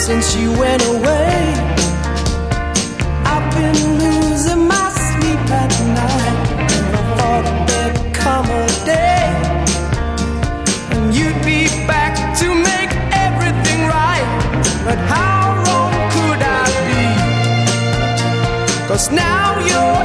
since you went away. I've been losing my sleep at night. Never thought there'd come a day and you'd be back to make everything right. But how wrong could I be? 'Cause now you're